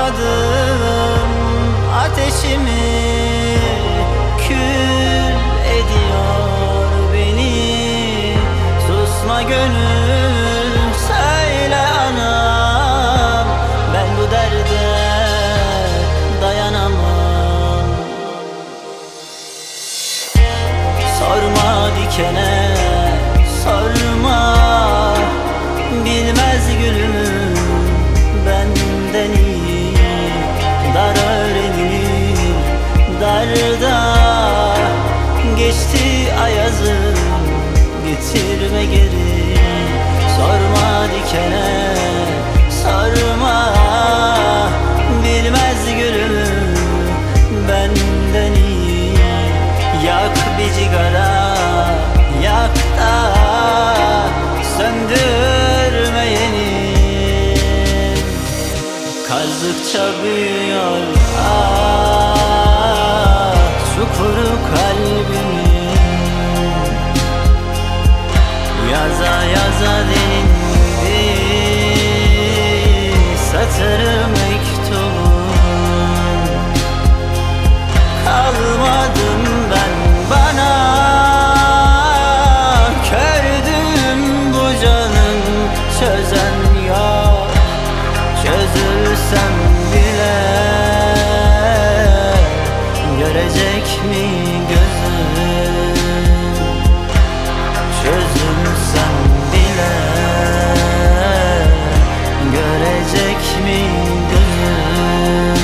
Sormadım ateşimi, kül ediyor beni. Susma gönül, söyle anam, ben bu derde dayanamam. Sorma dikene, sorma, bilmez gülüm benden iyi. Dar öğrenir darda, geçti ayazım, getirme geri. Sorma dikene, sorma, bilmez gülüm benden iyi. Yak bir cigara, yak da söndürme yeni. Kazdıkça büyüyor çukuru kalbimin. Yaza yaza delindi satırı mektubun. Kalmadım ben bana, kördüm bu canım, çözen yok. Çözülsem bile görecek mi gözüm? Çözülsem bile görecek mi gözüm?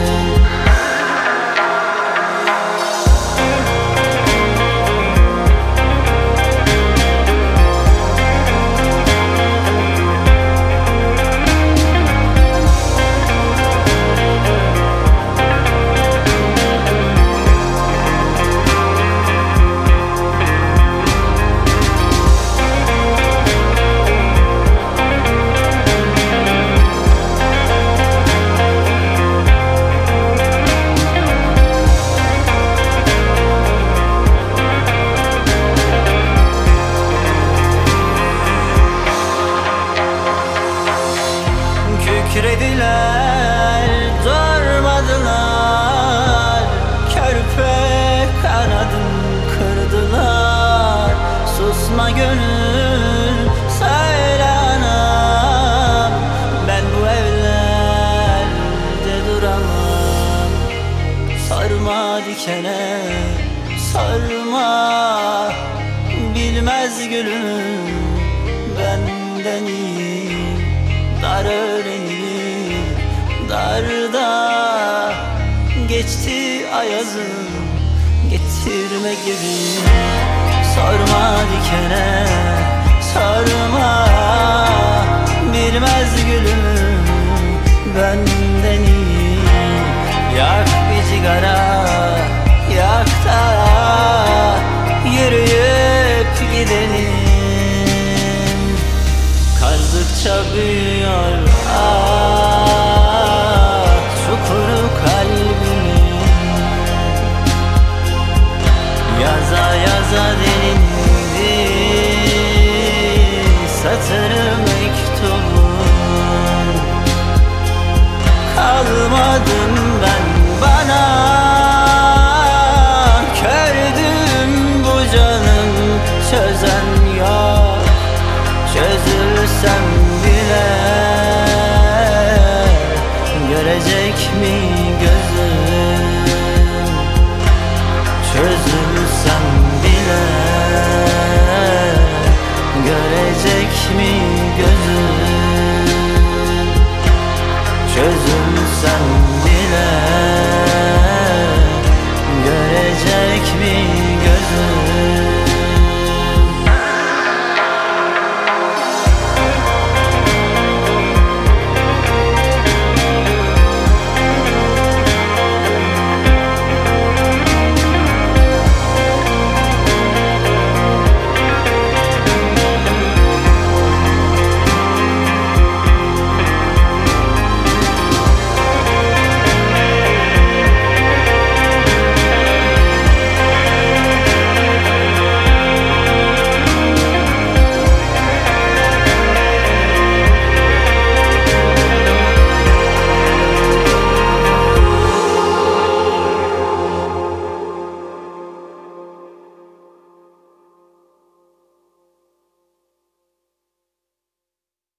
Kükrediler, durmadılar, körpe kanadım kırdılar. Susma gönül, söyle anam, ben bu evlerde duramam. Sorma dikene, sorma, bilmez gülüm benden iyi. Dar öğrenir darda, geçti ayazım, getirme geri. Sorma dikene, sorma, bilmez gülüm benden iyi. Yak bir cigara, yak da yürüyüp gidelim. Kazdıkça büyüyor çukuru kalbimin. Yaza yaza delindi satırı mektubun. Kalmadım ben bana, kördüm bu canım, çözen yok. Çözülsem bile görecek mi